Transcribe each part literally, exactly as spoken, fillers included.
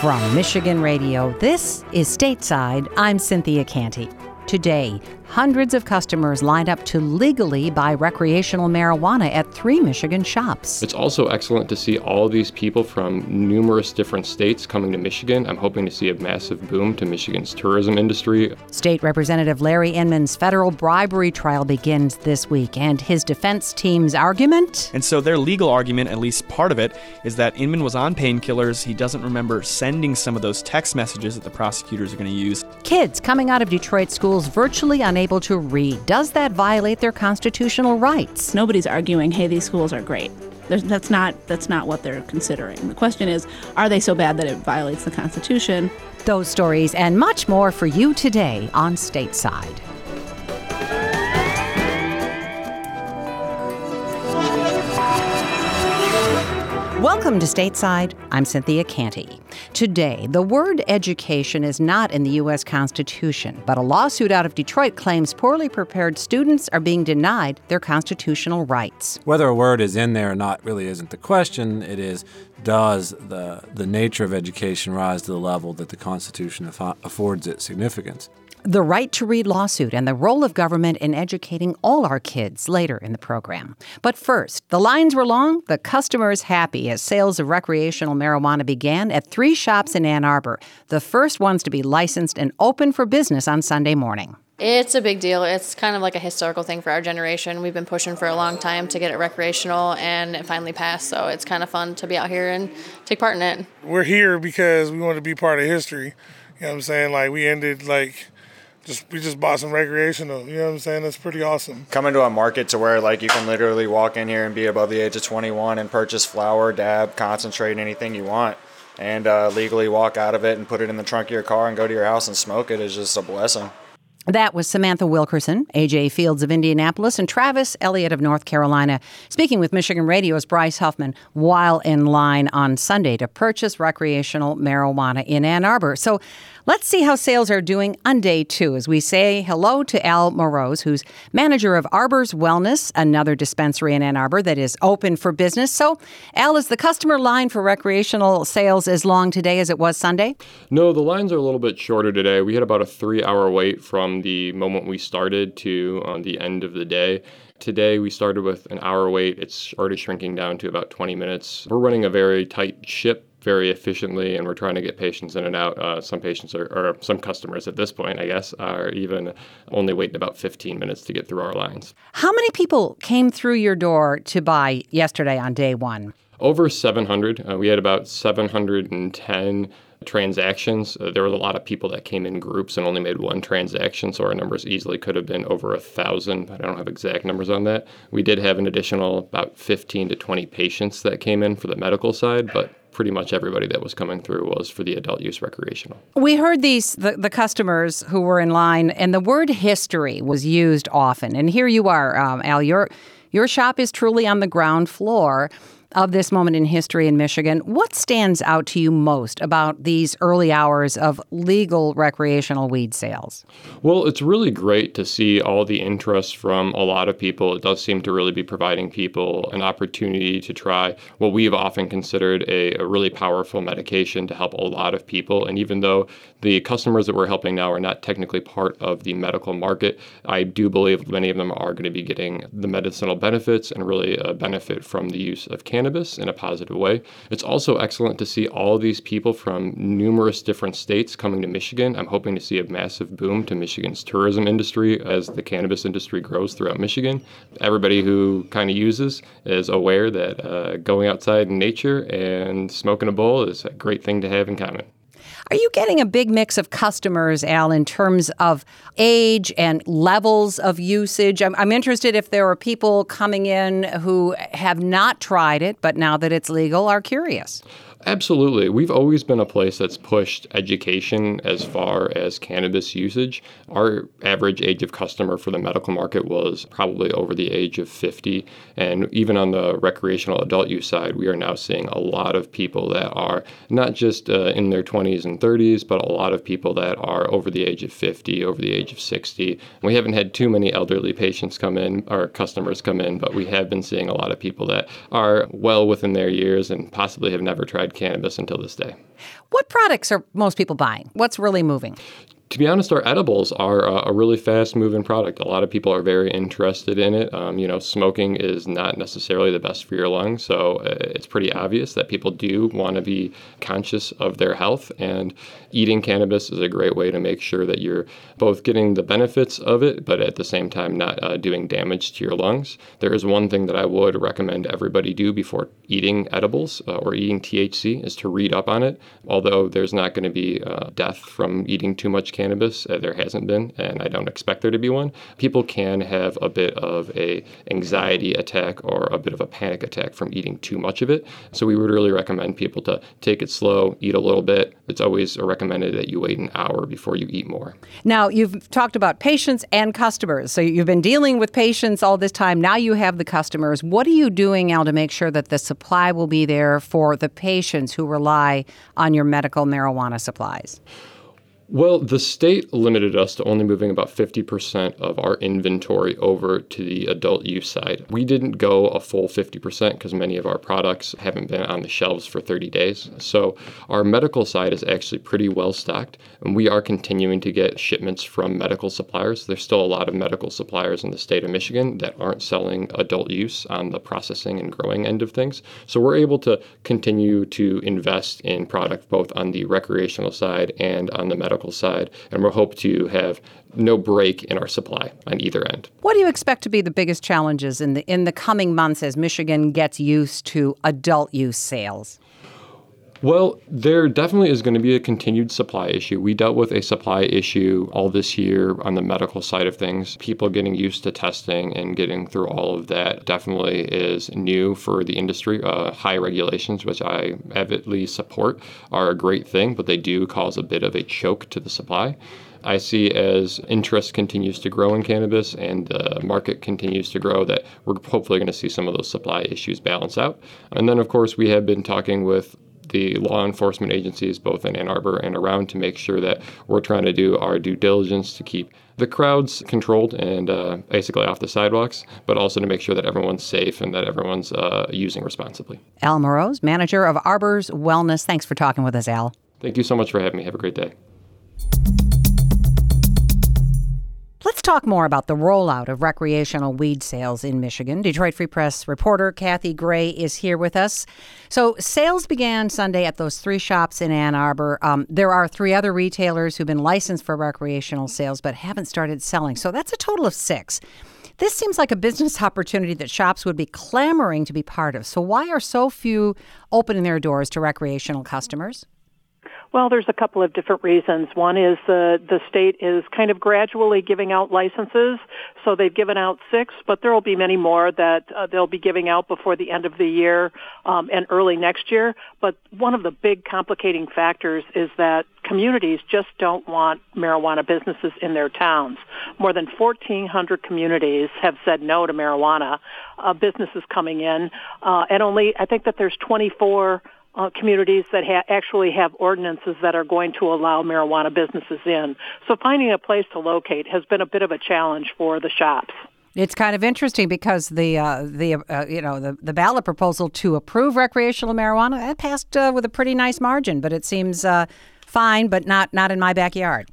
From Michigan Radio, this is Stateside. I'm Cynthia Canty. Today, hundreds of customers lined up to legally buy recreational marijuana at three Michigan shops. It's also excellent to see all these people from numerous different states coming to Michigan. I'm hoping to see a massive boom to Michigan's tourism industry. State Representative Larry Inman's federal bribery trial begins this week, and his defense team's argument? And so their legal argument, at least part of it, is that Inman was on painkillers. He doesn't remember sending some of those text messages that the prosecutors are going to use. Kids coming out of Detroit schools virtually unable to read. Does that violate their constitutional rights? Nobody's arguing, hey, these schools are great. There's, that's not that's not what they're considering. The question is, are they so bad that it violates the Constitution? Those stories and much more for you today on Stateside. Welcome to Stateside. I'm Cynthia Canty. Today, the word education is not in the U S Constitution, but a lawsuit out of Detroit claims poorly prepared students are being denied their constitutional rights. Whether a word is in there or not really isn't the question. It is, does the, the nature of education rise to the level that the Constitution affo- affords it significance? The Right to Read lawsuit and the role of government in educating all our kids later in the program. But first, the lines were long, the customers happy as sales of recreational marijuana began at three shops in Ann Arbor, the first ones to be licensed and open for business on Sunday morning. It's a big deal. It's kind of like a historical thing for our generation. We've been pushing for a long time to get it recreational, and it finally passed, so it's kind of fun to be out here and take part in it. We're here because we want to be part of history. You know what I'm saying? Like, we ended, like... Just we just bought some recreational, you know what I'm saying? That's pretty awesome. Coming to a market to where like you can literally walk in here and be above the age of twenty-one and purchase flower, dab, concentrate, anything you want, and uh, legally walk out of it and put it in the trunk of your car and go to your house and smoke it is just a blessing. That was Samantha Wilkerson, A J Fields of Indianapolis, and Travis Elliott of North Carolina, speaking with Michigan Radio's Bryce Huffman while in line on Sunday to purchase recreational marijuana in Ann Arbor. So let's see how sales are doing on day two as we say hello to Al Morose, who's manager of Arbor's Wellness, another dispensary in Ann Arbor that is open for business. So, Al, is the customer line for recreational sales as long today as it was Sunday? No, the lines are a little bit shorter today. We had about a three-hour wait from the moment we started to uh, the end of the day. Today, we started with an hour wait. It's already shrinking down to about twenty minutes. We're running a very tight ship very efficiently, and we're trying to get patients in and out. Uh, some patients are, or some customers at this point, I guess, are even only waiting about fifteen minutes to get through our lines. How many people came through your door to buy yesterday on day one? Over seven hundred. Uh, we had about seven hundred ten transactions. Uh, there was a lot of people that came in groups and only made one transaction, so our numbers easily could have been over a thousand, but I don't have exact numbers on that. We did have an additional about fifteen to twenty patients that came in for the medical side, but pretty much everybody that was coming through was for the adult use recreational. We heard these the, the customers who were in line, and the word history was used often. And here you are, um, Al, your your shop is truly on the ground floor of this moment in history in Michigan. What stands out to you most about these early hours of legal recreational weed sales? Well, it's really great to see all the interest from a lot of people. It does seem to really be providing people an opportunity to try what we've often considered a, a really powerful medication to help a lot of people. And even though the customers that we're helping now are not technically part of the medical market, I do believe many of them are going to be getting the medicinal benefits and really uh, benefit from the use of cannabis. Cannabis in a positive way. It's also excellent to see all these people from numerous different states coming to Michigan. I'm hoping to see a massive boom to Michigan's tourism industry as the cannabis industry grows throughout Michigan. Everybody who kind of uses is aware that uh, going outside in nature and smoking a bowl is a great thing to have in common. Are you getting a big mix of customers, Al, in terms of age and levels of usage? I'm, I'm interested if there are people coming in who have not tried it, but now that it's legal, are curious. Absolutely. We've always been a place that's pushed education as far as cannabis usage. Our average age of customer for the medical market was probably over the age of fifty. And even on the recreational adult use side, we are now seeing a lot of people that are not just uh, in their twenties and thirties, but a lot of people that are over the age of fifty, over the age of sixty. We haven't had too many elderly patients come in, or customers come in, but we have been seeing a lot of people that are well within their years and possibly have never tried cannabis until this day. What products are most people buying? What's really moving? To be honest, our edibles are a, a really fast-moving product. A lot of people are very interested in it. Um, you know, smoking is not necessarily the best for your lungs, so uh, it's pretty obvious that people do want to be conscious of their health, and eating cannabis is a great way to make sure that you're both getting the benefits of it, but at the same time not uh, doing damage to your lungs. There is one thing that I would recommend everybody do before eating edibles uh, or eating T H C is to read up on it. Although there's not going to be uh, death from eating too much cannabis, Cannabis, uh, there hasn't been, and I don't expect there to be one. People can have a bit of a anxiety attack or a bit of a panic attack from eating too much of it. So we would really recommend people to take it slow, eat a little bit. It's always recommended that you wait an hour before you eat more. Now, you've talked about patients and customers. So you've been dealing with patients all this time. Now you have the customers. What are you doing, Al, to make sure that the supply will be there for the patients who rely on your medical marijuana supplies? Well, the state limited us to only moving about fifty percent of our inventory over to the adult use side. We didn't go a full fifty percent because many of our products haven't been on the shelves for thirty days. So our medical side is actually pretty well stocked, and we are continuing to get shipments from medical suppliers. There's still a lot of medical suppliers in the state of Michigan that aren't selling adult use on the processing and growing end of things. So we're able to continue to invest in product both on the recreational side and on the medical side, and we'll hope to have no break in our supply on either end. What do you expect to be the biggest challenges in the in the coming months as Michigan gets used to adult use sales? Well, there definitely is going to be a continued supply issue. We dealt with a supply issue all this year on the medical side of things. People getting used to testing and getting through all of that definitely is new for the industry. Uh, high regulations, which I avidly support, are a great thing, but they do cause a bit of a choke to the supply. I see as interest continues to grow in cannabis and the market continues to grow that we're hopefully going to see some of those supply issues balance out. And then, of course, we have been talking with the law enforcement agencies, both in Ann Arbor and around, to make sure that we're trying to do our due diligence to keep the crowds controlled and uh, basically off the sidewalks, but also to make sure that everyone's safe and that everyone's uh, using responsibly. Al Moroz, manager of Arbor's Wellness. Thanks for talking with us, Al. Thank you so much for having me. Have a great day. Let's talk more about the rollout of recreational weed sales in Michigan. Detroit Free Press reporter Kathy Gray is here with us. So sales began Sunday at those three shops in Ann Arbor. Um, there are three other retailers who've been licensed for recreational sales but haven't started selling. So that's a total of six. This seems like a business opportunity that shops would be clamoring to be part of. So why are so few opening their doors to recreational customers? Well, there's a couple of different reasons. One is the the state is kind of gradually giving out licenses. So they've given out six, but there will be many more that uh, they'll be giving out before the end of the year um, and early next year. But one of the big complicating factors is that communities just don't want marijuana businesses in their towns. More than fourteen hundred communities have said no to marijuana uh, businesses coming in, uh, and only I think that there's twenty-four Uh, communities that ha- actually have ordinances that are going to allow marijuana businesses in. So finding a place to locate has been a bit of a challenge for the shops. It's kind of interesting because the uh, the uh, you know the, the ballot proposal to approve recreational marijuana that passed uh, with a pretty nice margin, but it seems uh, fine, but not not in my backyard.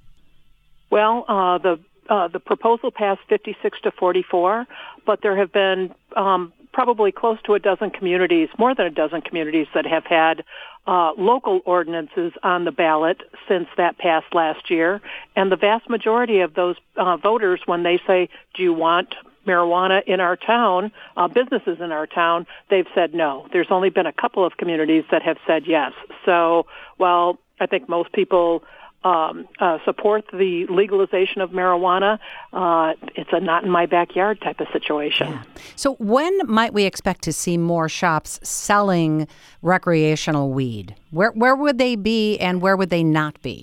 Well, uh, the uh, the proposal passed fifty-six to forty-four, but there have been um, probably close to a dozen communities, more than a dozen communities that have had uh, local ordinances on the ballot since that passed last year. And the vast majority of those uh, voters, when they say, do you want marijuana in our town, uh, businesses in our town, they've said no. There's only been a couple of communities that have said yes. So, well, I think most people Um, uh, support the legalization of marijuana. Uh, it's a not in my backyard type of situation. Yeah. So when might we expect to see more shops selling recreational weed? Where where would they be and where would they not be?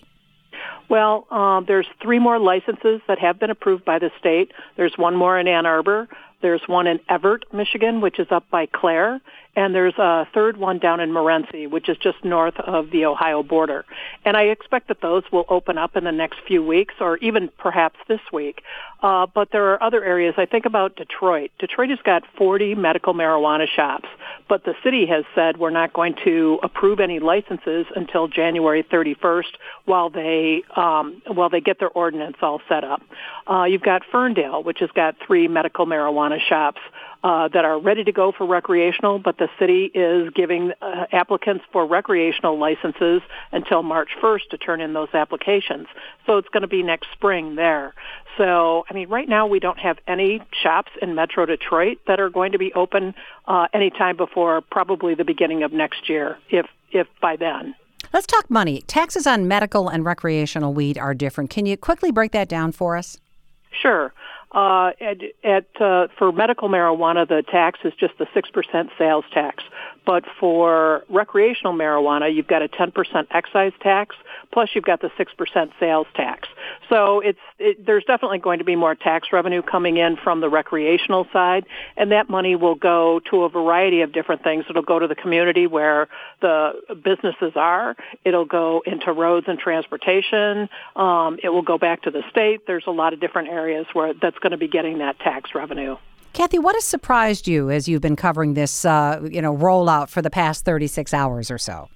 Well, uh, there's three more licenses that have been approved by the state. There's one more in Ann Arbor. There's one in Everett, Michigan, which is up by Clare. and there's a third one down in Morenci, which is just north of the Ohio border. And I expect that those will open up in the next few weeks, or even perhaps this week. Uh, but there are other areas. I think about Detroit. Detroit has got forty medical marijuana shops, but the city has said we're not going to approve any licenses until January thirty-first while they um, while they get their ordinance all set up. Uh, you've got Ferndale, which has got three medical marijuana shops uh, that are ready to go for recreational, but the city is giving uh, applicants for recreational licenses until March first to turn in those applications. So it's going to be next spring there. So, I mean, right now we don't have any shops in Metro Detroit that are going to be open uh, anytime before probably the beginning of next year, if if by then. Let's talk money. Taxes on medical and recreational weed are different. Can you quickly break that down for us? Sure. Uh, at, at uh, for medical marijuana, the tax is just the six percent sales tax. But for recreational marijuana, you've got a ten percent excise tax, plus you've got the six percent sales tax. So it's it, there's definitely going to be more tax revenue coming in from the recreational side, and that money will go to a variety of different things. It'll go to the community where the businesses are. It'll go into roads and transportation. Um, it will go back to the state. There's a lot of different areas where that's going to be getting that tax revenue. Kathy, what has surprised you as you've been covering this, uh, you know, rollout for the past thirty-six hours or so?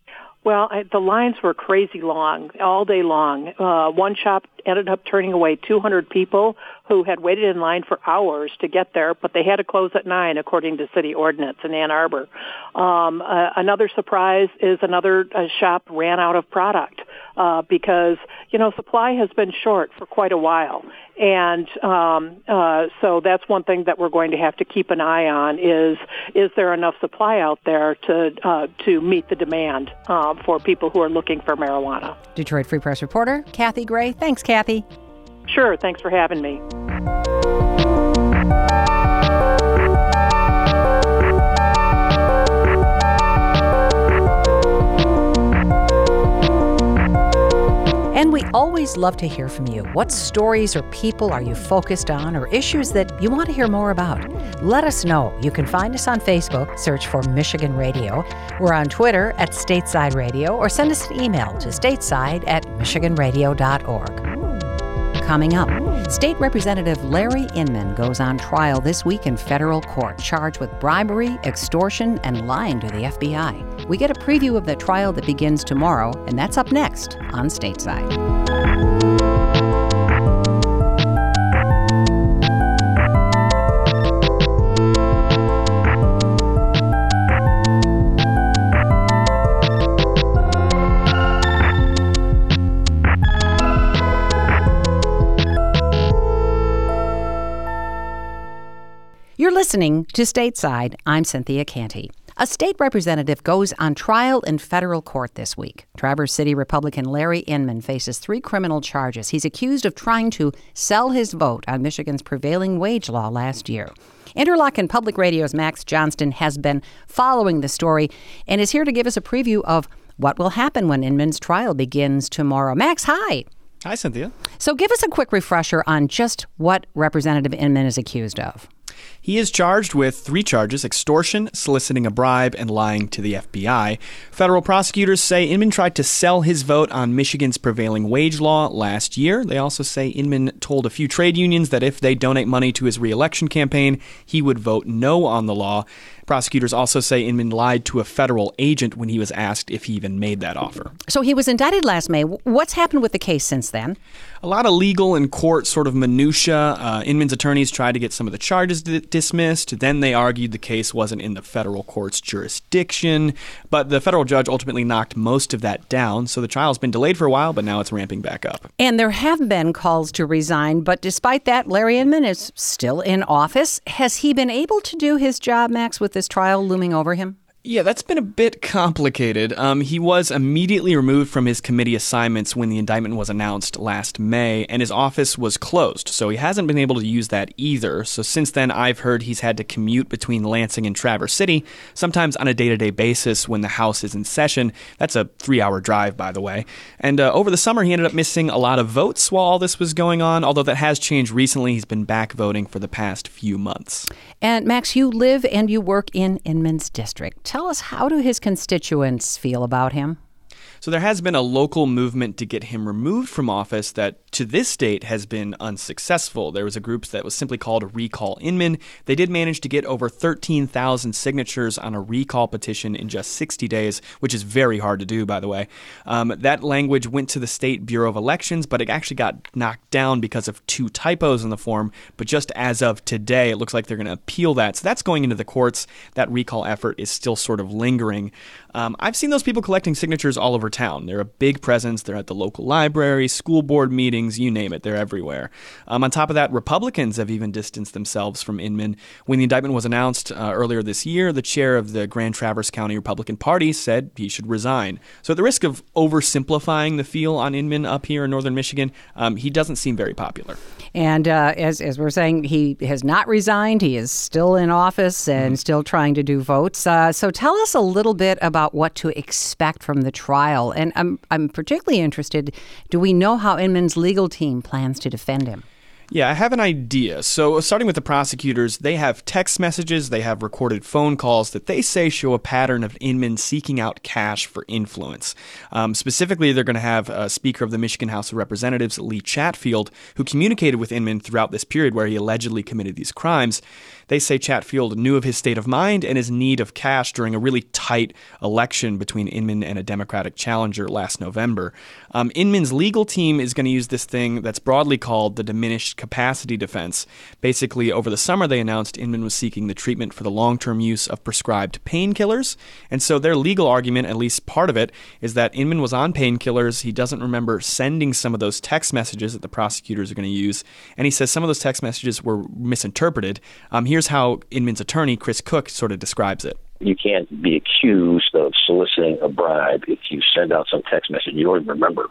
Well, I, the lines were crazy long, all day long. Uh, one shop ended up turning away two hundred people who had waited in line for hours to get there, but they had to close at nine, according to city ordinance in Ann Arbor. Um, uh, another surprise is another uh, shop ran out of product uh, because, you know, supply has been short for quite a while. And um, uh, so that's one thing that we're going to have to keep an eye on is, is there enough supply out there to uh, to meet the demand uh, for people who are looking for marijuana? Detroit Free Press reporter Kathy Gray. Thanks, Kathy. Sure. Thanks for having me. And we always love to hear from you. What stories or people are you focused on, or issues that you want to hear more about? Let us know. You can find us on Facebook. Search for Michigan Radio. We're on Twitter at Stateside Radio, or send us an email to stateside at michigan radio dot org. Coming up, State Representative Larry Inman goes on trial this week in federal court, charged with bribery, extortion, and lying to the F B I. We get a preview of the trial that begins tomorrow, and that's up next on Stateside. You're listening to Stateside. I'm Cynthia Canty. A state representative goes on trial in federal court this week. Traverse City Republican Larry Inman faces three criminal charges. He's accused of trying to sell his vote on Michigan's prevailing wage law last year. Interlochen Public Radio's Max Johnston has been following the story and is here to give us a preview of what will happen when Inman's trial begins tomorrow. Max, hi. Hi, Cynthia. So give us a quick refresher on just what Representative Inman is accused of. He is charged with three charges: extortion, soliciting a bribe, and lying to the F B I. Federal prosecutors say Inman tried to sell his vote on Michigan's prevailing wage law last year. They also say Inman told a few trade unions that if they donate money to his re-election campaign, he would vote no on the law. Prosecutors also say Inman lied to a federal agent when he was asked if he even made that offer. So he was indicted last May. What's happened with the case since then? A lot of legal and court sort of minutia. Uh, Inman's attorneys tried to get some of the charges d- dismissed. Then they argued the case wasn't in the federal court's jurisdiction. But the federal judge ultimately knocked most of that down. So the trial's been delayed for a while, but now it's ramping back up. And there have been calls to resign. But despite that, Larry Inman is still in office. Has he been able to do his job, Max, with this trial looming over him? Yeah, that's been a bit complicated. Um, he was immediately removed from his committee assignments when the indictment was announced last May, and his office was closed, so he hasn't been able to use that either. So since then, I've heard he's had to commute between Lansing and Traverse City, sometimes on a day-to-day basis when the House is in session. That's a three-hour drive, by the way. And uh, over the summer, he ended up missing a lot of votes while all this was going on, although that has changed recently. He's been back voting for the past few months. And Max, you live and you work in Inman's district. Tell us, how do his constituents feel about him? So there has been a local movement to get him removed from office that to this date has been unsuccessful. There was a group that was simply called Recall Inman. They did manage to get over thirteen thousand signatures on a recall petition in just sixty days, which is very hard to do, by the way. Um, that language went to the State Bureau of Elections, but it actually got knocked down because of two typos in the form. But just as of today, it looks like they're going to appeal that. So that's going into the courts. That recall effort is still sort of lingering. Um, I've seen those people collecting signatures all over town. They're a big presence. They're at the local library, school board meetings, you name it. They're everywhere. Um, on top of that, Republicans have even distanced themselves from Inman. When the indictment was announced uh, earlier this year, the chair of the Grand Traverse County Republican Party said he should resign. So at the risk of oversimplifying the feel on Inman up here in northern Michigan, um, he doesn't seem very popular. And uh, as, as we're saying, he has not resigned. He is still in office and mm-hmm. still trying to do votes. Uh, so tell us a little bit about what to expect from the trial. And I'm, I'm particularly interested, do we know how Inman's legal team plans to defend him? Yeah, I have an idea. So starting with the prosecutors, they have text messages, they have recorded phone calls that they say show a pattern of Inman seeking out cash for influence. Um, specifically, they're going to have uh, Speaker of the Michigan House of Representatives, Lee Chatfield, who communicated with Inman throughout this period where he allegedly committed these crimes. They say Chatfield knew of his state of mind and his need of cash during a really tight election between Inman and a Democratic challenger last November. Um, Inman's legal team is going to use this thing that's broadly called the diminished capacity defense. Basically, over the summer, they announced Inman was seeking the treatment for the long-term use of prescribed painkillers. And so their legal argument, at least part of it, is that Inman was on painkillers. He doesn't remember sending some of those text messages that the prosecutors are going to use. And he says some of those text messages were misinterpreted. Um, here's how Inman's attorney, Chris Cook, sort of describes it. You can't be accused of soliciting a bribe if you send out some text message you don't even remember.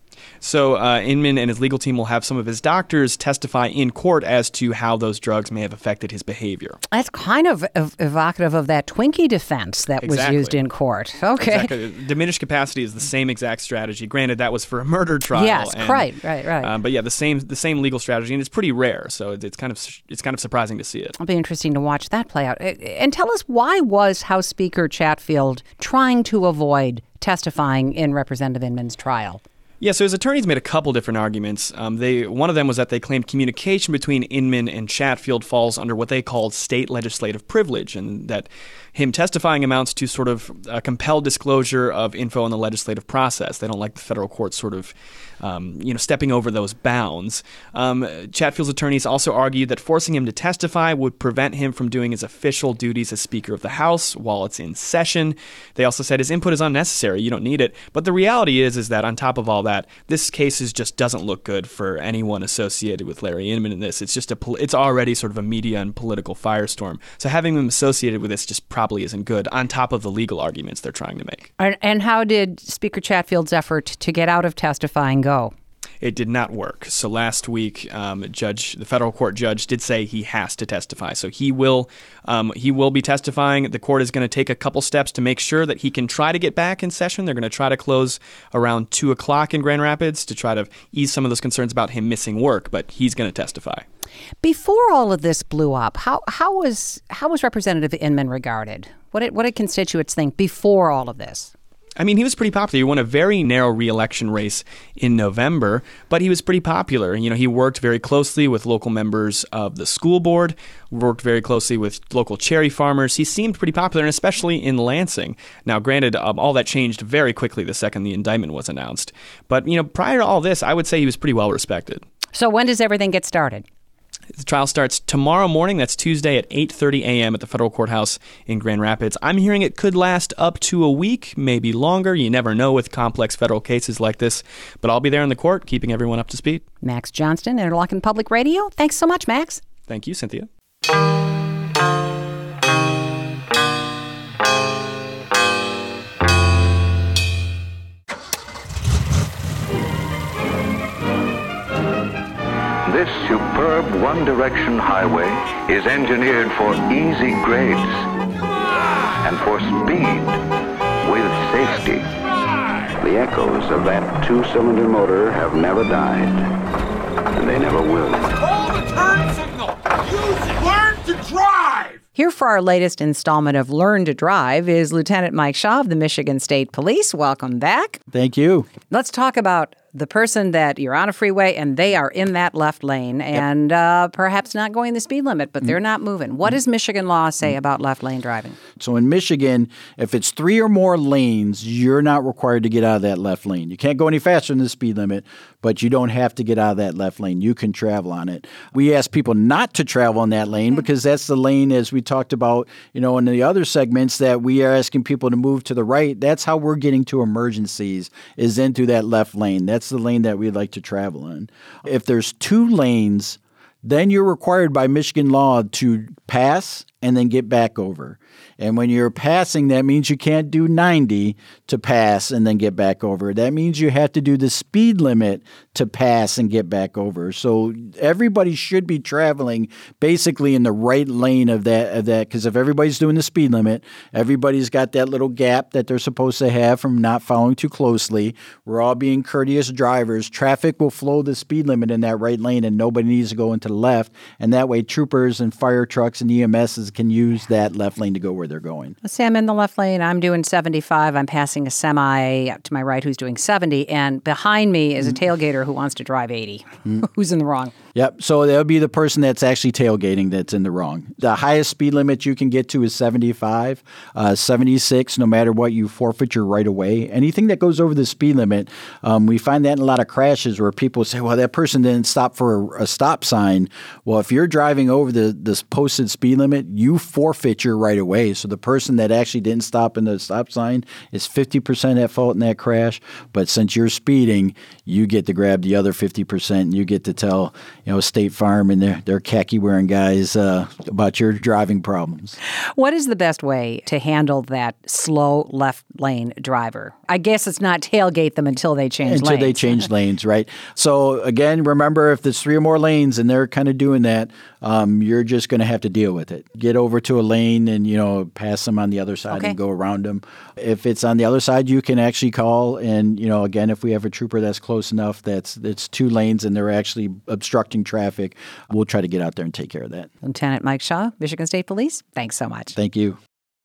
So uh, Inman and his legal team will have some of his doctors testify in court as to how those drugs may have affected his behavior. That's kind of ev- evocative of that Twinkie defense that exactly. was used in court. Okay. Exactly. Diminished capacity is the same exact strategy. Granted, that was for a murder trial. Yes, and, right, right, right. Um, but yeah, the same the same legal strategy, and it's pretty rare. So it's kind of it's kind of surprising to see it. It'll be interesting to watch that play out. And tell us, why was House Speaker Chatfield trying to avoid testifying in Representative Inman's trial? Yeah, so his attorneys made a couple different arguments. Um, they one of them was that they claimed communication between Inman and Chatfield falls under what they called state legislative privilege, and that him testifying amounts to sort of a compelled disclosure of info in the legislative process. They don't like the federal court sort of, um, you know, stepping over those bounds. Um, Chatfield's attorneys also argued that forcing him to testify would prevent him from doing his official duties as Speaker of the House while it's in session. They also said his input is unnecessary. You don't need it. But the reality is, is that on top of all that, this case is just doesn't look good for anyone associated with Larry Inman in this. It's just a, it's already sort of a media and political firestorm. So having him associated with this just probably isn't good, on top of the legal arguments they're trying to make. And how did Speaker Chatfield's effort to get out of testifying go? It did not work. So last week, um, judge, the federal court judge did say he has to testify. So he will, um, he will be testifying. The court is going to take a couple steps to make sure that he can try to get back in session. They're going to try to close around two o'clock in Grand Rapids to try to ease some of those concerns about him missing work. But he's going to testify. Before all of this blew up, how how was how was Representative Inman regarded? What did what did constituents think before all of this? I mean, he was pretty popular. He won a very narrow re-election race in November, but he was pretty popular. You know, he worked very closely with local members of the school board, worked very closely with local cherry farmers. He seemed pretty popular, and especially in Lansing. Now, granted, um, all that changed very quickly the second the indictment was announced. But, you know, prior to all this, I would say he was pretty well respected. So when does everything get started? The trial starts tomorrow morning. That's Tuesday at eight thirty a.m. at the federal courthouse in Grand Rapids. I'm hearing it could last up to a week, maybe longer. You never know with complex federal cases like this. But I'll be there in the court, keeping everyone up to speed. Max Johnston, Interlochen Public Radio. Thanks so much, Max. Thank you, Cynthia. superb one-direction highway is engineered for easy grades and for speed with safety. The echoes of that two-cylinder motor have never died, and they never will. Hold the turn signal! Use it! Learn to drive! Here for our latest installment of Learn to Drive is Lieutenant Mike Shaw of the Michigan State Police. Welcome back. Thank you. Let's talk about the person that you're on a freeway and they are in that left lane and yep. uh, perhaps not going the speed limit, but they're not moving. What does Michigan law say about left lane driving? So in Michigan, if it's three or more lanes, you're not required to get out of that left lane. You can't go any faster than the speed limit, but you don't have to get out of that left lane. You can travel on it. We ask people not to travel in that lane because that's the lane, as we talked about, you know, in the other segments, that we are asking people to move to the right. That's how we're getting to emergencies, is into that left lane. That's the lane that we'd like to travel in. If there's two lanes, then you're required by Michigan law to pass and then get back over. And when you're passing, that means you can't do ninety to pass and then get back over. That means you have to do the speed limit to pass and get back over. So everybody should be traveling basically in the right lane of that, of that, because if everybody's doing the speed limit, everybody's got that little gap that they're supposed to have from not following too closely. We're all being courteous drivers. Traffic will flow the speed limit in that right lane, and nobody needs to go into the left. And that way troopers and fire trucks and E M Ss can use that left lane to go where they're going. Let's say I'm in the left lane. I'm doing seventy-five. I'm passing a semi to my right who's doing seventy. And behind me is a tailgater who wants to drive eighty. Mm. Who's in the wrong? Yep. So that would be the person that's actually tailgating that's in the wrong. The highest speed limit you can get to is seventy-five. Uh, seventy-six, no matter what, you forfeit your right of way. Anything that goes over the speed limit, um, we find that in a lot of crashes where people say, well, that person didn't stop for a, a stop sign. Well, if you're driving over the this posted speed limit, you forfeit your right of way. So the person that actually didn't stop in the stop sign is fifty percent at fault in that crash. But since you're speeding, you get to grab the other fifty percent and you get to tell, you know, State Farm and their, their khaki-wearing guys uh, about your driving problems. What is the best way to handle that slow left lane driver? I guess it's not tailgate them until they change until lanes. Until they change lanes, right? So again, remember, if there's three or more lanes and they're kind of doing that, um, you're just going to have to deal with it. Get over to a lane and, you know, pass them on the other side okay. and go around them. If it's on the other side, you can actually call and, you know, again, if we have a trooper that's close enough that's it's two lanes and they're actually obstructing traffic, we'll try to get out there and take care of that. Lieutenant Mike Shaw, Michigan State Police, thanks so much. Thank you.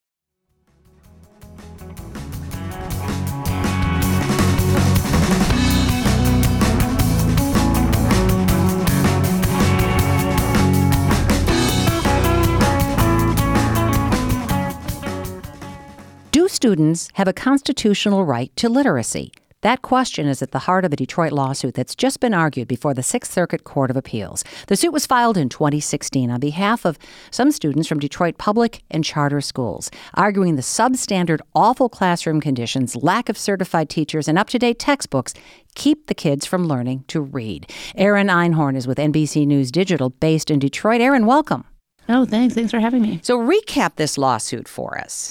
Do students have a constitutional right to literacy? That question is at the heart of a Detroit lawsuit that's just been argued before the Sixth Circuit Court of Appeals. The suit was filed in twenty sixteen on behalf of some students from Detroit public and charter schools, arguing the substandard, awful classroom conditions, lack of certified teachers, and up-to-date textbooks keep the kids from learning to read. Erin Einhorn is with N B C News Digital, based in Detroit. Erin, welcome. Oh, thanks. Thanks for having me. So recap this lawsuit for us.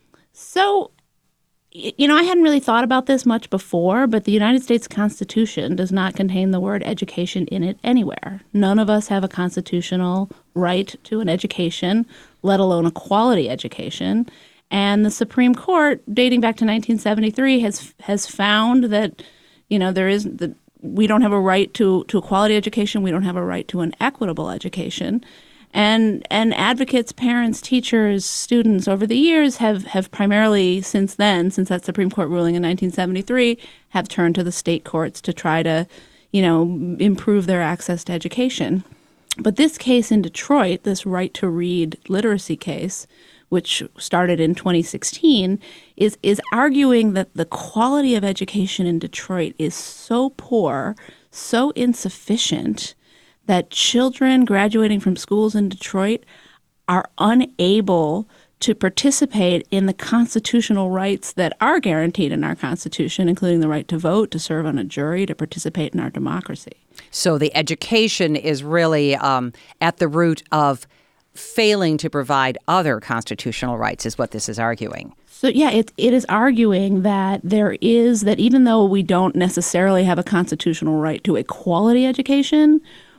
So, you know, I hadn't really thought about this much before, but the United States Constitution does not contain the word education in it anywhere. None of us have a constitutional right to an education, let alone a quality education. And the Supreme Court, dating back to nineteen seventy-three, has has found that, you know, there is the we don't have a right to, to a quality education. We don't have a right to an equitable education. And and advocates, parents, teachers, students over the years have, have primarily since then, since that Supreme Court ruling in nineteen seventy-three, have turned to the state courts to try to, you know, improve their access to education. But this case in Detroit, this right to read literacy case, which started in twenty sixteen, is is arguing that the quality of education in Detroit is so poor, so insufficient, that children graduating from schools in Detroit are unable to participate in the constitutional rights that are guaranteed in our Constitution, including the right to vote, to serve on a jury, to participate in our democracy. So the education is really um, at the root of failing to provide other constitutional rights, is what this is arguing. So, yeah, it, it is arguing that there is, that even though we don't necessarily have a constitutional right to a quality education,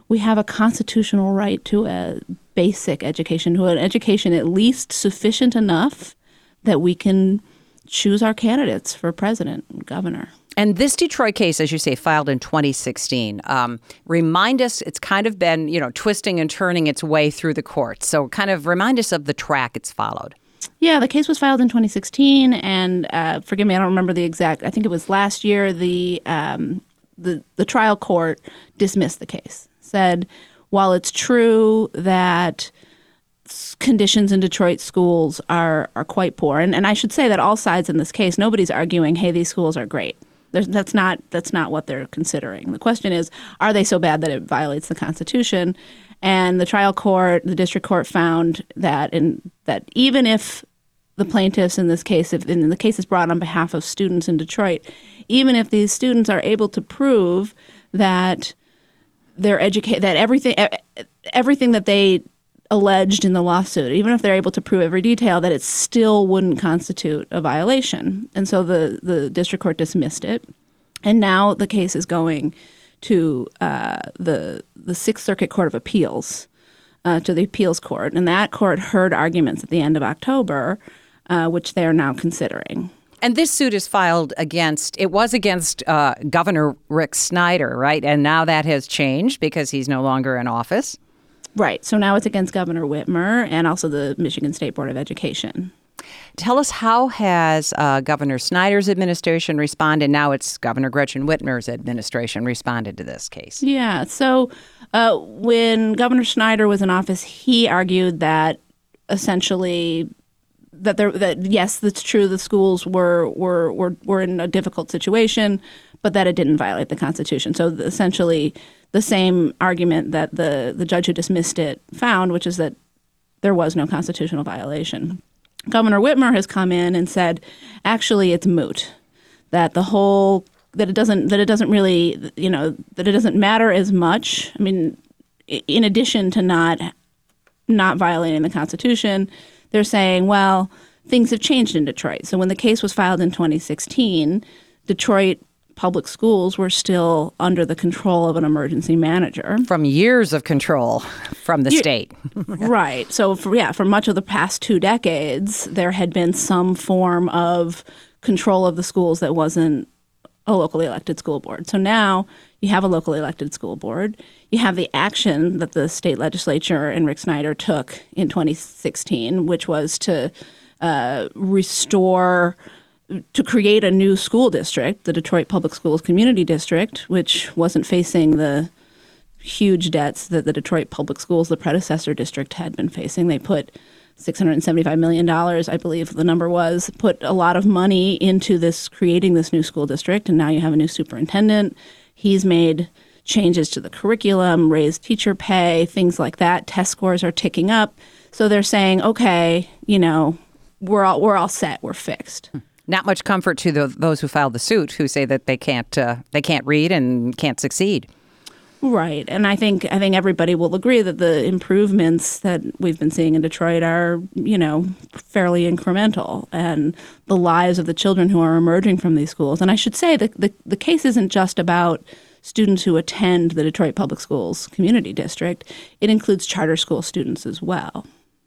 we have a constitutional right to a basic education, to an education at least sufficient enough that we can choose our candidates for president and governor. And this Detroit case, as you say, filed in twenty sixteen. Um, remind us, it's kind of been, you know, twisting and turning its way through the courts. So kind of remind us of the track it's followed. Yeah, the case was filed in twenty sixteen, and uh, forgive me, I don't remember the exact. I think it was last year. The um, the the trial court dismissed the case. Said, while it's true that conditions in Detroit schools are are quite poor, and, and I should say that all sides in this case, nobody's arguing, hey, these schools are great. There's, that's not that's not what they're considering. The question is, are they so bad that it violates the Constitution? And the trial court, the district court, found that in that even if the plaintiffs in this case, if in the case is brought on behalf of students in Detroit, even if these students are able to prove that they're educated, that everything everything that they alleged in the lawsuit, even if they're able to prove every detail, that it still wouldn't constitute a violation. And so the, the district court dismissed it. And now the case is going to uh, the the Sixth Circuit Court of Appeals, uh, to the appeals court. And that court heard arguments at the end of October, uh, which they are now considering. And this suit is filed against, it was against uh, Governor Rick Snyder, right? And now that has changed because he's no longer in office. Right. So now it's against Governor Whitmer and also the Michigan State Board of Education. Tell us, how has uh, Governor Snyder's administration responded? Now it's Governor Gretchen Whitmer's administration responded to this case. Yeah. So uh, when Governor Snyder was in office, he argued that essentially that there that yes, that's true. The schools were were were were in a difficult situation, but that it didn't violate the Constitution. So essentially, the same argument that the the judge who dismissed it found, which is that there was no constitutional violation. Governor Whitmer has come in and said, actually, it's moot. That the whole that it doesn't that it doesn't really you know that it doesn't matter as much. I mean, in addition to not not violating the Constitution, they're saying, well, things have changed in Detroit. So when the case was filed in twenty sixteen, Detroit public schools were still under the control of an emergency manager. From years of control from the you, state. Right. So, for, yeah, for much of the past two decades, there had been some form of control of the schools that wasn't a locally elected school board. So now you have a locally elected school board. You have the action that the state legislature and Rick Snyder took in twenty sixteen, which was to uh, restore, to create a new school district, the Detroit Public Schools Community District, which wasn't facing the huge debts that the Detroit Public Schools, the predecessor district, had been facing. They put six hundred seventy-five million dollars, I believe the number was, put a lot of money into this, creating this new school district, and now you have a new superintendent. He's made changes to the curriculum, raised teacher pay, things like that. Test scores are ticking up. So they're saying, okay, you know, we're all we're all set, we're fixed. Not much comfort to the, those who filed the suit, who say that they can't uh, they can't read and can't succeed. Right, and I think I think everybody will agree that the improvements that we've been seeing in Detroit are, you know, fairly incremental, and the lives of the children who are emerging from these schools. And I should say that the the case isn't just about students who attend the Detroit Public Schools Community District. It includes charter school students as well.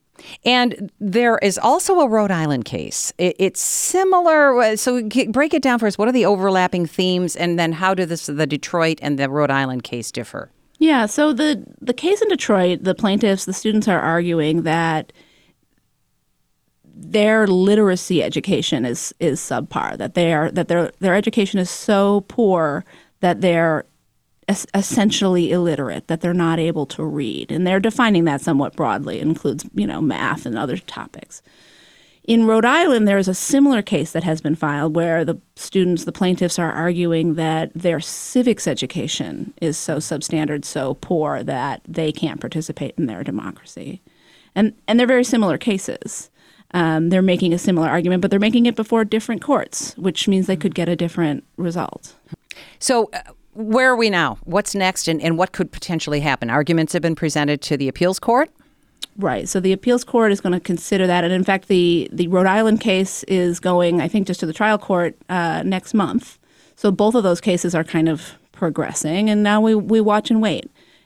And there is also a Rhode Island case. It, it's similar. So break it down for us. What are the overlapping themes, and then how do this, the Detroit and the Rhode Island case differ? Yeah, so the, the case in Detroit, the plaintiffs, the students are arguing that their literacy education is is subpar, that they are that their their education is so poor that they're es- essentially illiterate, that they're not able to read. And they're defining that somewhat broadly. It includes, you know, math and other topics. In Rhode Island, there is a similar case that has been filed where the students, the plaintiffs, are arguing that their civics education is so substandard, so poor, that they can't participate in their democracy. And and they're very similar cases. Um, they're making a similar argument, but they're making it before different courts, which means they could get a different result. So uh, where are we now? What's next, and, and what could potentially happen? Arguments have been presented to the appeals court? Right. So the appeals court is going to consider that. And in fact, the, the Rhode Island case is going, I think, just to the trial court uh, next month. So both of those cases are kind of progressing. And now we, we watch and wait.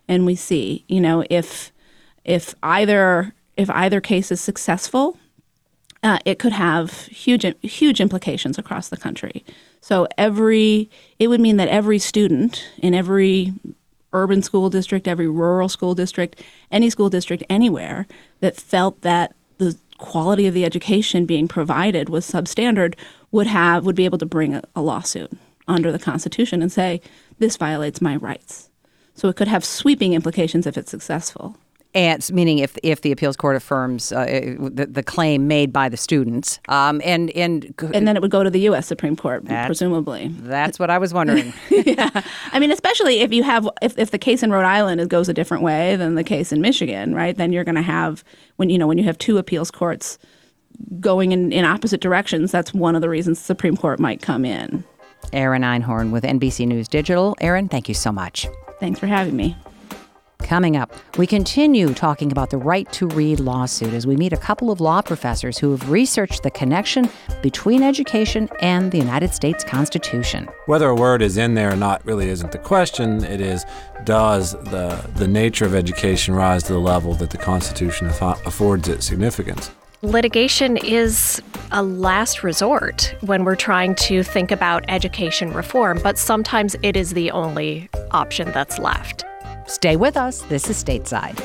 and we see, you know, if if either if either case is successful, uh, it could have huge huge implications across the country. So every it would mean that every student in every urban school district, every rural school district, any school district anywhere that felt that the quality of the education being provided was substandard would have would be able to bring a, a lawsuit under the Constitution and say, this violates my rights. So it could have sweeping implications if it's successful. And meaning if if the appeals court affirms uh, the, the claim made by the students, um, and and and then it would go to the U S Supreme Court, that's, presumably. That's what I was wondering. Yeah, I mean, especially if you have if, if the case in Rhode Island goes a different way than the case in Michigan, right? Then you're going to have when you know when you have two appeals courts going in, in opposite directions. That's one of the reasons the Supreme Court might come in. Erin Einhorn with N B C News Digital. Erin, thank you so much. Thanks for having me. Coming up, we continue talking about the Right to Read lawsuit as we meet a couple of law professors who have researched the connection between education and the United States Constitution. Whether a word is in there or not really isn't the question. It is, does the, the nature of education rise to the level that the Constitution aff- affords it significance? Litigation is a last resort when we're trying to think about education reform, but sometimes it is the only option that's left. Stay with us. This is Stateside.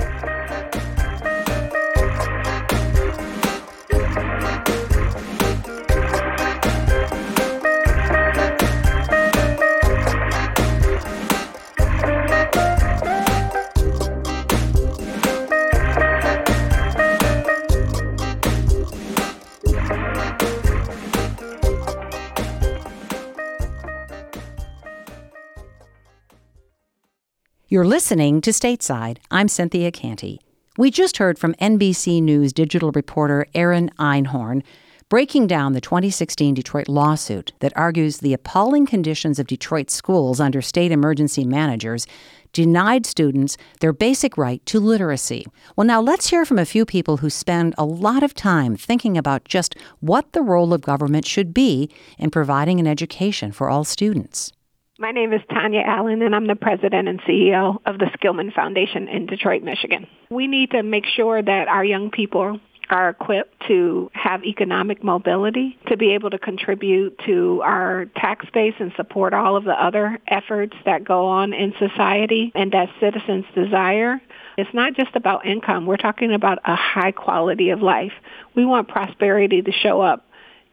You're listening to Stateside. I'm Cynthia Canty. We just heard from N B C News digital reporter Erin Einhorn breaking down the twenty sixteen Detroit lawsuit that argues the appalling conditions of Detroit schools under state emergency managers denied students their basic right to literacy. Well, now let's hear from a few people who spend a lot of time thinking about just what the role of government should be in providing an education for all students. My name is Tanya Allen, and I'm the president and C E O of the Skillman Foundation in Detroit, Michigan. We need to make sure that our young people are equipped to have economic mobility, to be able to contribute to our tax base and support all of the other efforts that go on in society and that citizens desire. It's not just about income. We're talking about a high quality of life. We want prosperity to show up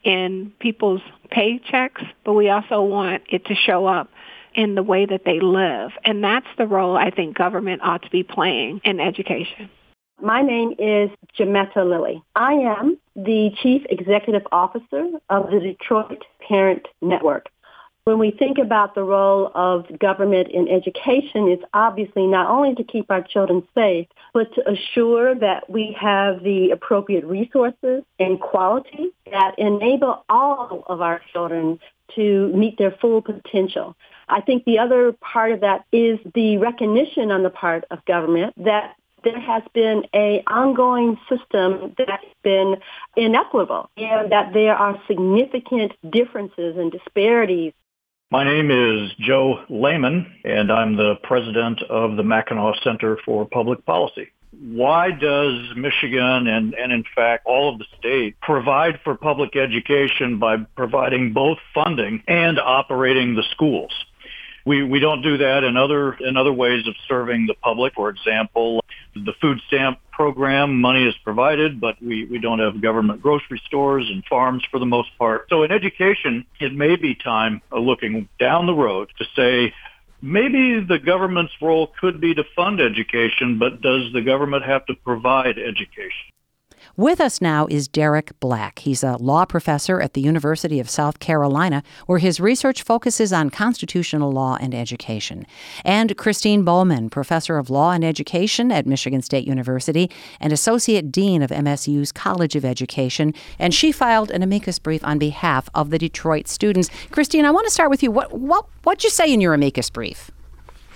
in people's paychecks, but we also want it to show up in the way that they live. And that's the role I think government ought to be playing in education. My name is Jametta Lilly. I am the Chief Executive Officer of the Detroit Parent Network. When we think about the role of government in education, it's obviously not only to keep our children safe, but to assure that we have the appropriate resources and quality that enable all of our children to meet their full potential. I think the other part of that is the recognition on the part of government that there has been an ongoing system that's been inequitable and that there are significant differences and disparities. My name is Joe Lehman, and I'm the president of the Mackinac Center for Public Policy. Why does Michigan and, and, in fact, all of the state provide for public education by providing both funding and operating the schools? We we don't do that in other in other ways of serving the public. For example, the food stamp program, money is provided, but we, we don't have government grocery stores and farms for the most part. So in education, it may be time uh, looking down the road to say, maybe the government's role could be to fund education, but does the government have to provide education? With us now is Derek Black. He's a law professor at the University of South Carolina, where his research focuses on constitutional law and education. And Christine Bowman, professor of law and education at Michigan State University and associate dean of M S U's College of Education. And she filed an amicus brief on behalf of the Detroit students. Christine, I want to start with you. What what what'd you say in your amicus brief?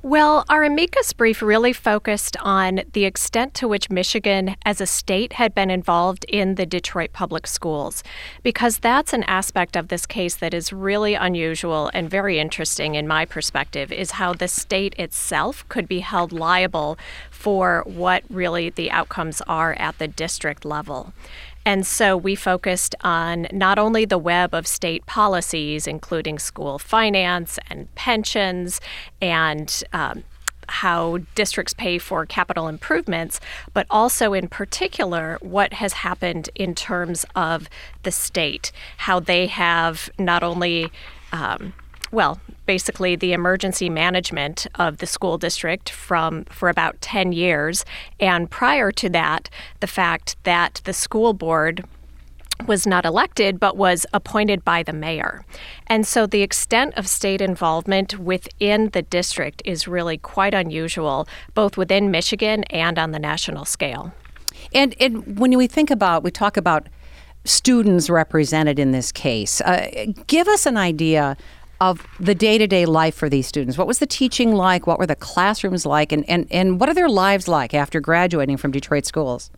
Well, our amicus brief really focused on the extent to which Michigan as a state had been involved in the Detroit public schools, because that's an aspect of this case that is really unusual and very interesting in my perspective, is how the state itself could be held liable for what really the outcomes are at the district level. And so we focused on not only the web of state policies, including school finance and pensions and um, how districts pay for capital improvements, but also in particular what has happened in terms of the state, how they have not only um, well, basically the emergency management of the school district from for about ten years. And prior to that, the fact that the school board was not elected but was appointed by the mayor. And so the extent of state involvement within the district is really quite unusual, both within Michigan and on the national scale. And, and when we think about, we talk about students represented in this case, uh, give us an idea of the day-to-day life for these students. What was the teaching like? What were the classrooms like? And, and, and what are their lives like after graduating from Detroit schools?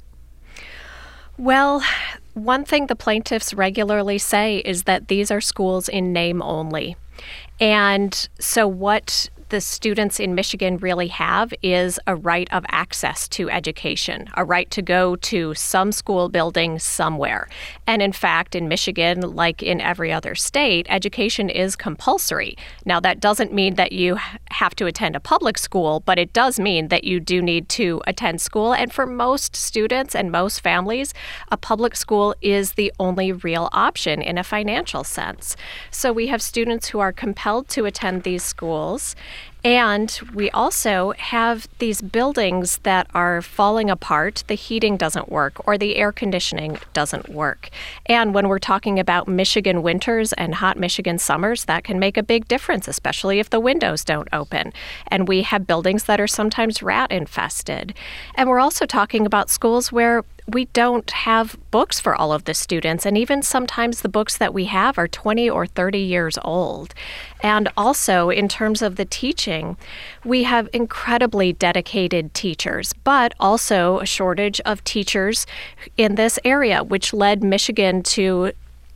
Well, one thing the plaintiffs regularly say is that these are schools in name only. And so what the students in Michigan really have is a right of access to education, a right to go to some school building somewhere. And in fact, in Michigan, like in every other state, education is compulsory. Now, that doesn't mean that you have to attend a public school, but it does mean that you do need to attend school. And for most students and most families, a public school is the only real option in a financial sense. So we have students who are compelled to attend these schools. And we also have these buildings that are falling apart. The heating doesn't work or the air conditioning doesn't work. And when we're talking about Michigan winters and hot Michigan summers, that can make a big difference, especially if the windows don't open. And we have buildings that are sometimes rat infested. And we're also talking about schools where we don't have books for all of the students, and even sometimes the books that we have are twenty or thirty years old. And also, in terms of the teaching, we have incredibly dedicated teachers, but also a shortage of teachers in this area, which led Michigan to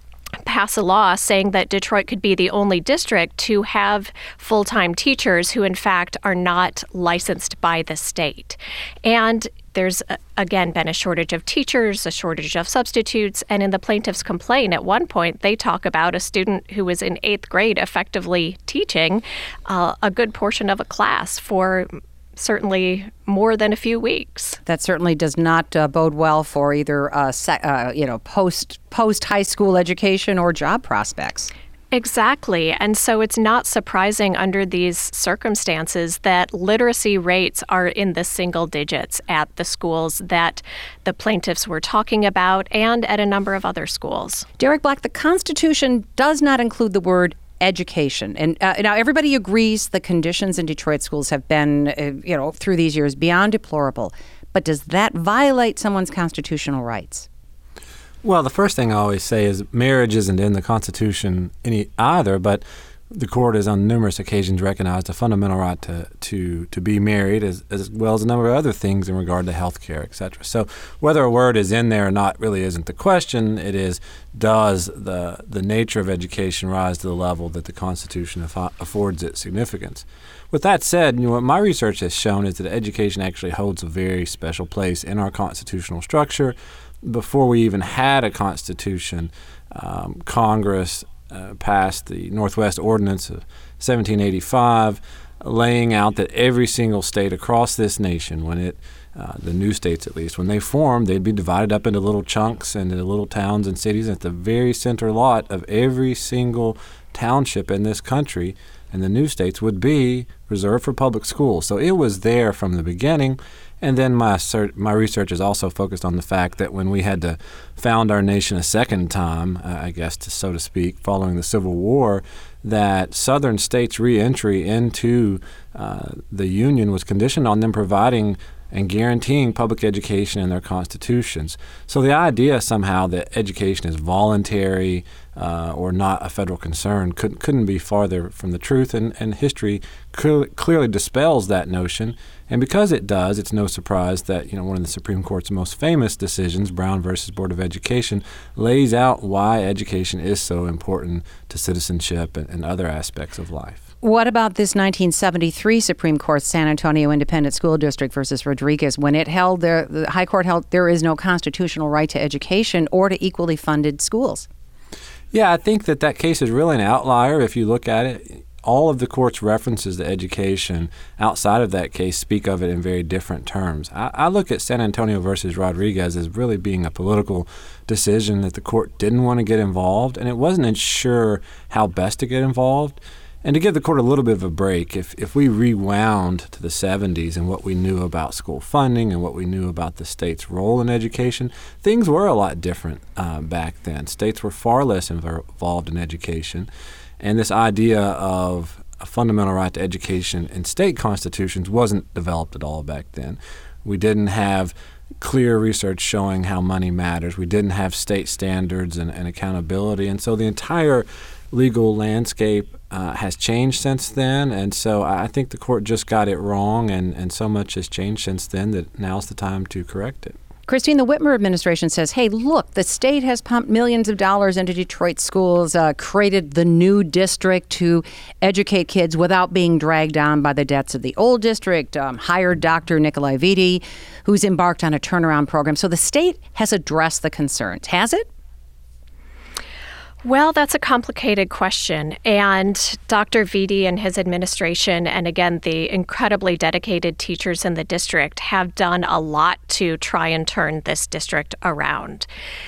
pass a law saying that Detroit could be the only district to have full-time teachers who, in fact, are not licensed by the state. And there's, again, been a shortage of teachers, a shortage of substitutes, and in the plaintiff's complaint, at one point, they talk about a student who was in eighth grade effectively teaching uh, a good portion of a class for certainly more than a few weeks. That certainly does not uh, bode well for either uh, sec- uh, you know post post high school education or job prospects. Exactly. And so it's not surprising under these circumstances that literacy rates are in the single digits at the schools that the plaintiffs were talking about and at a number of other schools. Derek Black, the Constitution does not include the word education. And uh, now everybody agrees the conditions in Detroit schools have been, uh, you know, through these years beyond deplorable. But does that violate someone's constitutional rights? Well, the first thing I always say is marriage isn't in the Constitution any either, but the court has on numerous occasions recognized a fundamental right to to, to be married, as, as well as a number of other things in regard to health care, et cetera. So whether a word is in there or not really isn't the question. It is, does the, the nature of education rise to the level that the Constitution aff- affords it significance? With that said, you know, what my research has shown is that education actually holds a very special place in our constitutional structure. Before we even had a constitution, um, Congress uh, passed the Northwest Ordinance of seventeen eighty-five, laying out that every single state across this nation, when it, uh, the new states at least, when they formed, they'd be divided up into little chunks and into little towns and cities. At the very center lot of every single township in this country and the new states would be reserved for public schools. So it was there from the beginning. And then my cert- my research is also focused on the fact that when we had to found our nation a second time, uh, I guess to, so to speak, following the Civil War, that southern states' reentry into uh, the Union was conditioned on them providing and guaranteeing public education in their constitutions. So the idea somehow that education is voluntary uh, or not a federal concern couldn't, couldn't be farther from the truth, and, and history clearly, clearly dispels that notion. And because it does, it's no surprise that, you know, one of the Supreme Court's most famous decisions, Brown versus Board of Education, lays out why education is so important to citizenship and, and other aspects of life. What about this nineteen seventy-three Supreme Court San Antonio Independent School District versus Rodriguez, when it held there, the High Court held there is no constitutional right to education or to equally funded schools? Yeah, I think that that case is really an outlier if you look at it. All of the court's references to education outside of that case speak of it in very different terms. I, I look at San Antonio versus Rodriguez as really being a political decision that the court didn't want to get involved, and it wasn't sure how best to get involved. And to give the court a little bit of a break, if, if we rewound to the seventies and what we knew about school funding and what we knew about the state's role in education, things were a lot different uh, back then. States were far less involved in education. And this idea of a fundamental right to education in state constitutions wasn't developed at all back then. We didn't have clear research showing how money matters. We didn't have state standards and, and accountability. And so the entire legal landscape uh, has changed since then. And so I think the court just got it wrong, and, and so much has changed since then that now's the time to correct it. Christine, the Whitmer administration says, hey, look, the state has pumped millions of dollars into Detroit schools, uh, created the new district to educate kids without being dragged down by the debts of the old district, um, hired Doctor Nikolai Vitti, who's embarked on a turnaround program. So the state has addressed the concerns, has it? Well, that's a complicated question. And Doctor Vitti and his administration, and again, the incredibly dedicated teachers in the district, have done a lot to try and turn this district around.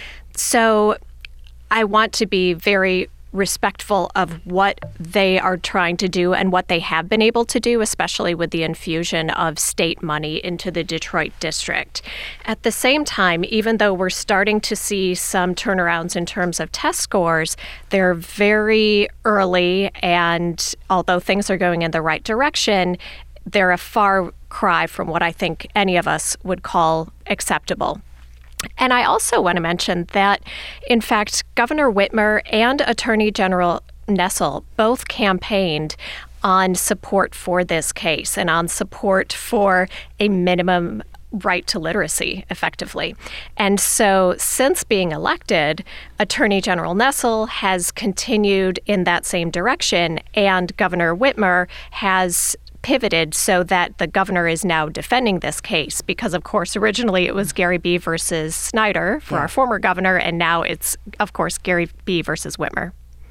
So I want to be very respectful of what they are trying to do and what they have been able to do, especially with the infusion of state money into the Detroit district. At the same time, even though we're starting to see some turnarounds in terms of test scores, they're very early, and although things are going in the right direction, they're a far cry from what I think any of us would call acceptable. And I also want to mention that, in fact, Governor Whitmer and Attorney General Nessel both campaigned on support for this case and on support for a minimum right to literacy, effectively. And so since being elected, Attorney General Nessel has continued in that same direction, and Governor Whitmer has pivoted so that the governor is now defending this case because, of course, originally it was Gary B. versus Snyder for yeah. our former governor, and now it's, of course, Gary B. versus Whitmer.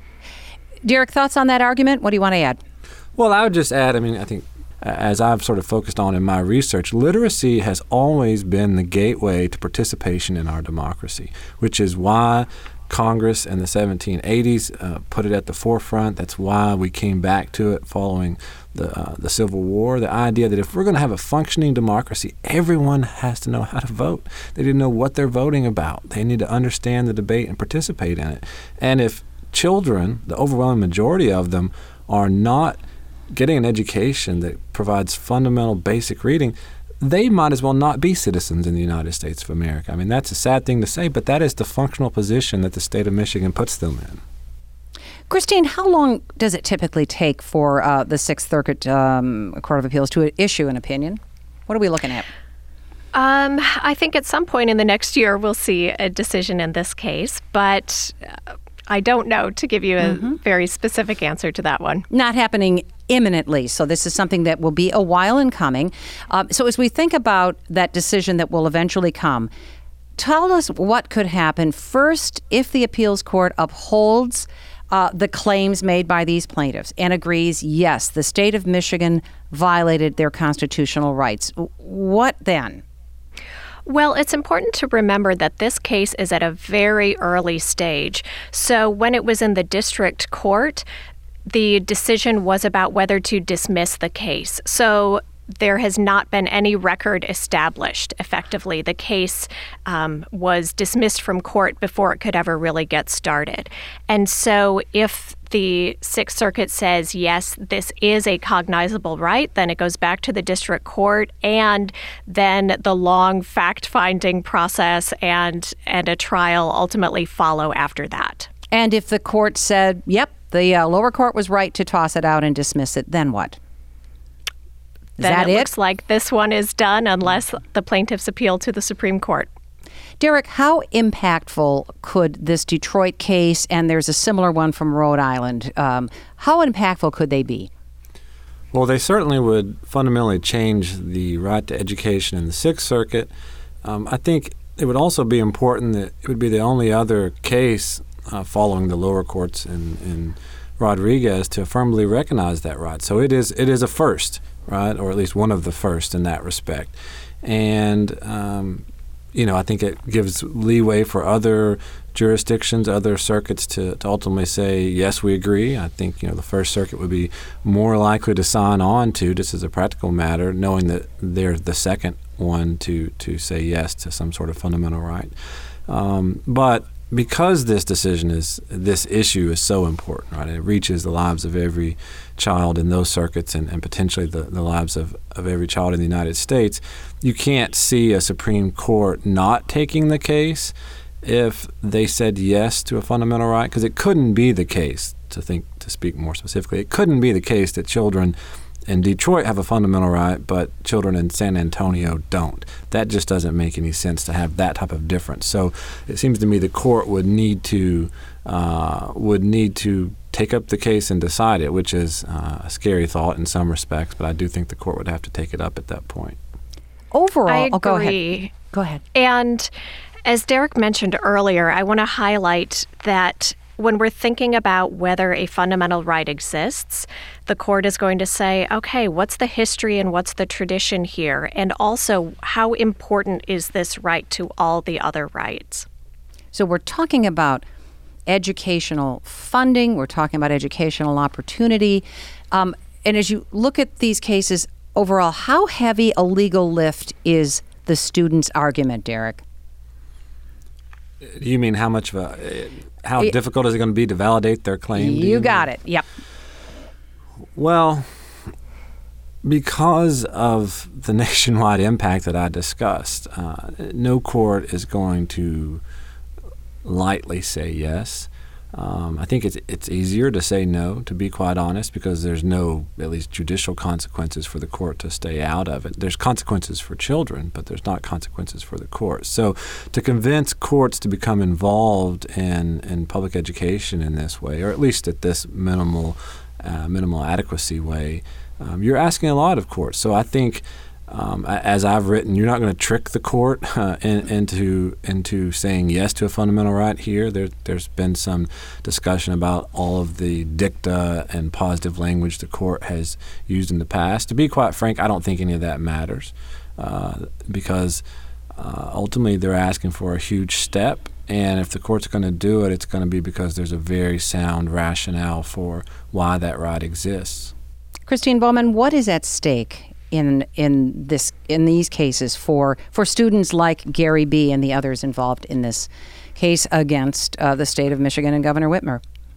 Derek, thoughts on that argument? What do you want to add? Well, I would just add, I mean, I think as I've sort of focused on in my research, literacy has always been the gateway to participation in our democracy, which is why Congress in the seventeen eighties uh, put it at the forefront. That's why we came back to it following the uh, the Civil War. The idea that if we're going to have a functioning democracy, everyone has to know how to vote. They need to know what they're voting about. They need to understand the debate and participate in it. And if children, the overwhelming majority of them, are not getting an education that provides fundamental basic reading, they might as well not be citizens in the United States of America. I mean, that's a sad thing to say, but that is the functional position that the state of Michigan puts them in. Christine, how long does it typically take for uh, the Sixth Circuit um, Court of Appeals to issue an opinion? What are we looking at? Um, I think at some point in the next year we'll see a decision in this case, but uh, I don't know to give you a mm-hmm. very specific answer to that one. Not happening imminently, so this is something that will be a while in coming. Uh, so as we think about that decision that will eventually come, tell us what could happen first if the appeals court upholds uh, the claims made by these plaintiffs and agrees, yes, the state of Michigan violated their constitutional rights. What then? Well, it's important to remember that this case is at a very early stage. So when it was in the district court, the decision was about whether to dismiss the case. So there has not been any record established effectively. The case um, was dismissed from court before it could ever really get started. And so if the Sixth Circuit says, yes, this is a cognizable right, then it goes back to the district court, and then the long fact-finding process and, and a trial ultimately follow after that. And if the court said, yep, the uh, lower court was right to toss it out and dismiss it, then what? Is then that it, it looks like this one is done unless the plaintiffs appeal to the Supreme Court. Derek, how impactful could this Detroit case, and there's a similar one from Rhode Island, um, how impactful could they be? Well, they certainly would fundamentally change the right to education in the Sixth Circuit. Um, I think it would also be important that it would be the only other case uh, following the lower courts in, in Rodriguez to firmly recognize that right. So it is it is a first, right, or at least one of the first in that respect. And, um, you know, I think it gives leeway for other jurisdictions, other circuits to, to ultimately say, yes, we agree. I think, you know, the First Circuit would be more likely to sign on to, just as a practical matter, knowing that they're the second one to, to say yes to some sort of fundamental right. Um, but because this decision is, this issue is so important, right? It reaches the lives of every child in those circuits and, and potentially the, the lives of, of every child in the United States. You can't see a Supreme Court not taking the case if they said yes to a fundamental right, because it couldn't be the case, to think, to speak more specifically, it couldn't be the case that children in Detroit have a fundamental right, but children in San Antonio don't. That just doesn't make any sense to have that type of difference. So it seems to me the court would need to uh, would need to take up the case and decide it, which is uh, a scary thought in some respects, but I do think the court would have to take it up at that point. Overall, I agree. Oh, go ahead. Go ahead. And as Derek mentioned earlier, I want to highlight that when we're thinking about whether a fundamental right exists, the court is going to say, okay, what's the history and what's the tradition here? And also, how important is this right to all the other rights? So we're talking about educational funding. We're talking about educational opportunity. Um, and as you look at these cases overall, how heavy a legal lift is the student's argument, Derek? You mean how much of a, how it, difficult is it going to be to validate their claim? You, you got it. Yep. Well, because of the nationwide impact that I discussed, uh, no court is going to lightly say yes. Um, I think it's it's easier to say no, to be quite honest, because there's no, at least judicial consequences for the court to stay out of it. There's consequences for children, but there's not consequences for the court. So to convince courts to become involved in, in public education in this way, or at least at this minimal uh, minimal adequacy way, um, you're asking a lot of courts. So I think, Um, as I've written, you're not going to trick the court uh, in, into into saying yes to a fundamental right here. There, there's been some discussion about all of the dicta and positive language the court has used in the past. To be quite frank, I don't think any of that matters uh, because uh, ultimately they're asking for a huge step. And if the court's going to do it, it's going to be because there's a very sound rationale for why that right exists. Christine Bowman, what is at stake in in this in these cases for for students like Gary B. and the others involved in this case against uh, the state of Michigan and Governor Whitmer?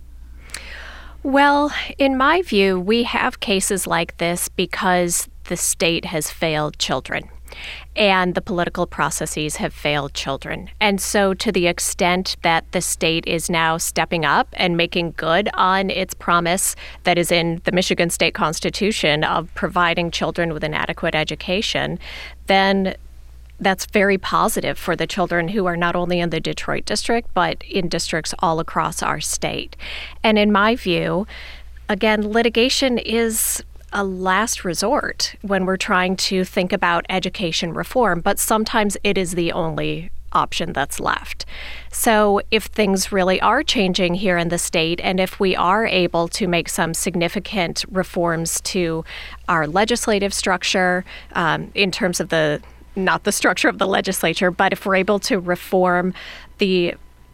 Well, in my view, we have cases like this because the state has failed children and the political processes have failed children. And so to the extent that the state is now stepping up and making good on its promise that is in the Michigan State Constitution of providing children with an adequate education, then that's very positive for the children who are not only in the Detroit district, but in districts all across our state. And in my view, again, litigation is a last resort when we're trying to think about education reform, but sometimes it is the only option that's left. So if things really are changing here in the state, and if we are able to make some significant reforms to our legislative structure um, in terms of the, not the structure of the legislature, but if we're able to reform the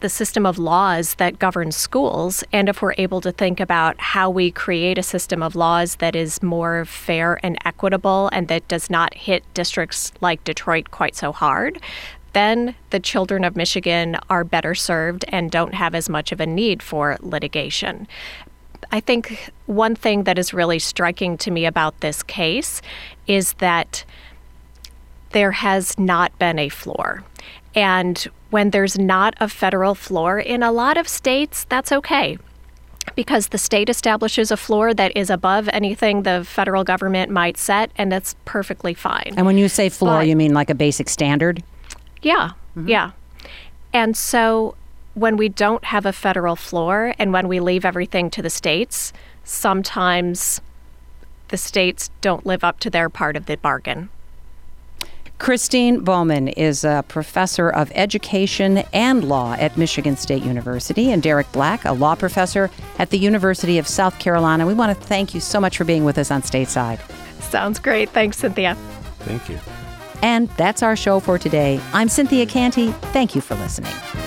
the system of laws that governs schools, and if we're able to think about how we create a system of laws that is more fair and equitable and that does not hit districts like Detroit quite so hard, then the children of Michigan are better served and don't have as much of a need for litigation. I think one thing that is really striking to me about this case is that there has not been a floor. And when there's not a federal floor in a lot of states, that's okay, because the state establishes a floor that is above anything the federal government might set, and that's perfectly fine. And when you say floor, But, you mean like a basic standard? Yeah, mm-hmm. yeah. And so when we don't have a federal floor and when we leave everything to the states, sometimes the states don't live up to their part of the bargain. Christine Bowman is a professor of education and law at Michigan State University, and Derek Black, a law professor at the University of South Carolina. We want to thank you so much for being with us on Stateside. Sounds great. Thanks, Cynthia. Thank you. And that's our show for today. I'm Cynthia Canty. Thank you for listening.